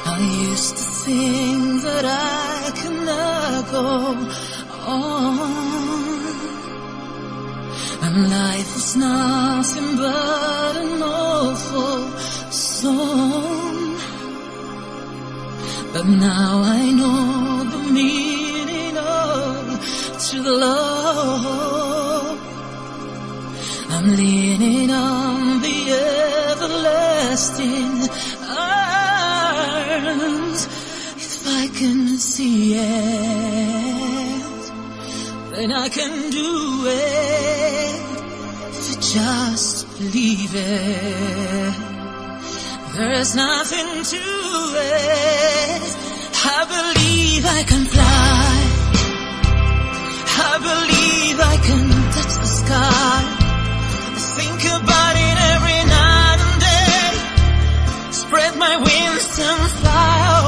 I used to think that I could not go on, and life was nothing but an awful song. But now I know the meaning of true love. I'm leaning on the everlasting arms. If I can see it, then I can do it. If you just believe it, there's nothing to it. I believe I can fly. I believe I can touch the sky. I think about it every night and day. Spread my wings and fly.